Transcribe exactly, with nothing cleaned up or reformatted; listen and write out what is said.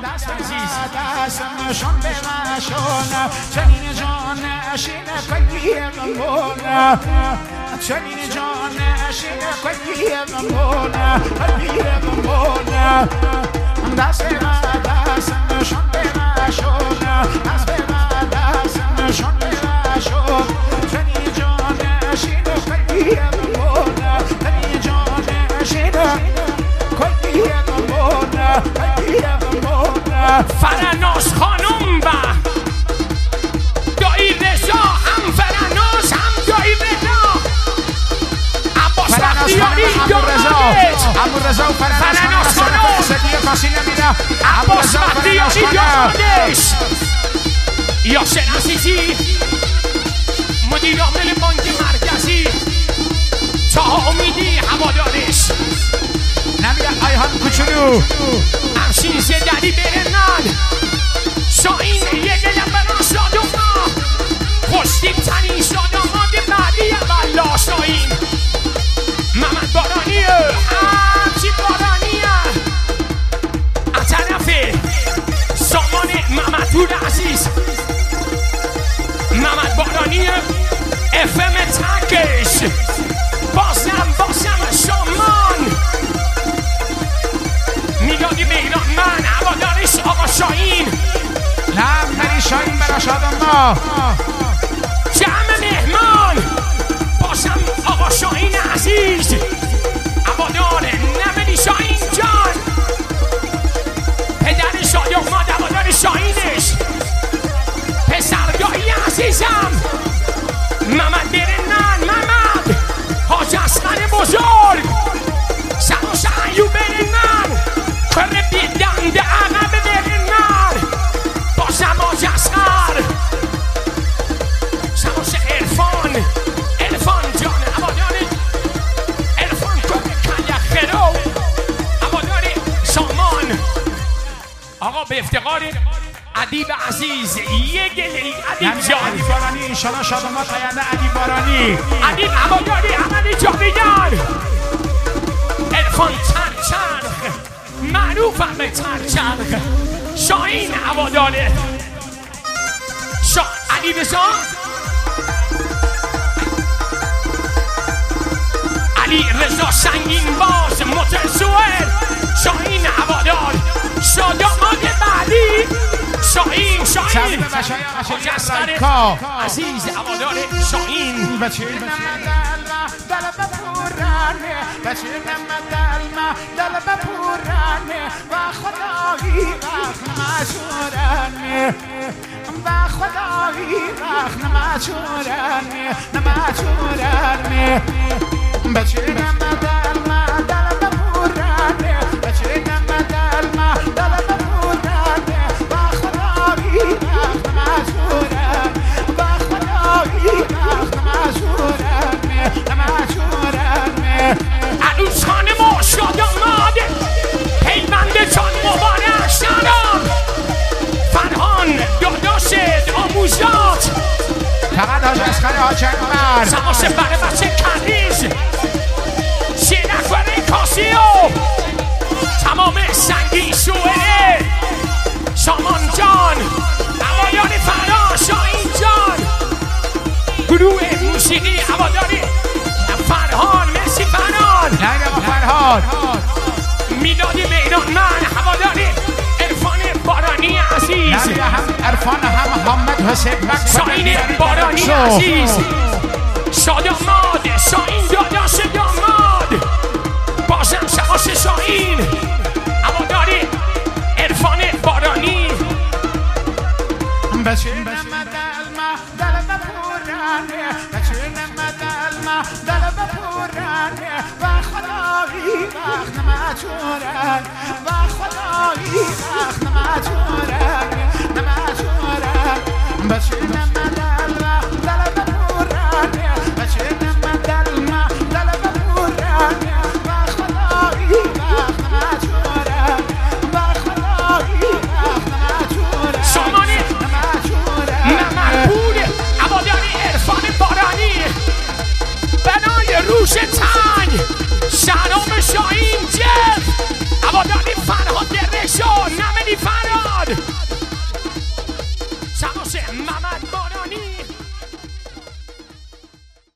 دست دستمشون به مشون چنین جان نشین قیممون چنین جان نشین قیممون قیممون دست دستمشون به مشون دست دستمشون به مشون چنین جان نشین قیممون چنین جان نشین فرناز خانم با دایی رضا هم فرناز هم دایی رضا عباس بختیاری دامادت عبو رضا و فرناز خانم عباس بختیاری دامادش یاسر عزیزی مدیر عامل بانک مرکزی تا امیدی هوادارش نمیده ایهان کوچولو همشین زدری برنان شاین یه گلم برا شادم خوشتیم تنی شادم آده بعدی اولا شاین محمد بارانیه همچی بارانیه از طرف سامان محمد پور عزیز محمد بارانیه اف ام تکش بازم بازم شامان میدادی میران من هوادارش آقا شاهین نه نری شاهین برا شادم ما جمع مهمان بازم آقا شاهین عزیز هوادار نمدی شاهین جان پدر شادم ما هوادار شاهینش پسرگاهی عزیزم محمد برنن محمد حاج اسقر بزرگ سماش ایوب برنن کره بیدنده عقب برنن با سماش اسقر سماش عرفان عرفان جان هوادار عرفان کره کلیخرو هوادار سامان آقا به افتقار ادیب عزیز یه گلی ادیب جان ادیب بارانی انشالله شادمات آینده ادیب بارانی ادیب هواداری عملی جاویدان عرفان چرچرخ معروفم به چرچرخ شاهین هواداره شا... علی رضا علی رضا سنگین باز متسوئل شاهین هوادار شاداماد بعدی شاهین شاهین حاج اسقر عزیز هوادار شاهین بچه نمدلما دل بپورانه بچه نمدلما دل بپورانه و خدایی وقت نمچورانه و خدایی وقت نمچورانه نمچورانه بچه نمدلما دل بپورانه بچه نمدلما دل بپورانه و خدایی وقت نمچورانه و خدایی وقت نمچورانه نمچورانه عروس خانم شاد آماده پیوند جان مبارک سلام فرهان داداشت آموزات فقط حاج اسقر حاج اکبر سماس بر بچه کنیز شیر اکبر کاسیو تمام سنگین شوهره سامان جان هوادار فرهان شاهین جان گروه موسیقی هواداری فرهان مرسی فرهان نه با فرهان میدادی میران من هواداری عرفان بارانی عزیز نه هم عرفان هم محمد حسین شاهین بارانی عزیز شاداماد شاهین داداش داماد بازم سماش شاهین هواداری عرفان بارانی بچه نمدلما دل بپورانه بچه نمدلما دل بپورانه و خدایی وقت نمچورن و خدایی وقت نمچورن نمچورن بچه نمدلما دل بپورانه بچه نمدلما دل بپورانه و خدایی وقت نمچورن و خدایی وقت نمچورن سامانی محمد پور هواداری عرفان بارانی بنای روش تنگ شهرام شاهین جف هواداری فرهاد درخشان محمد بارانی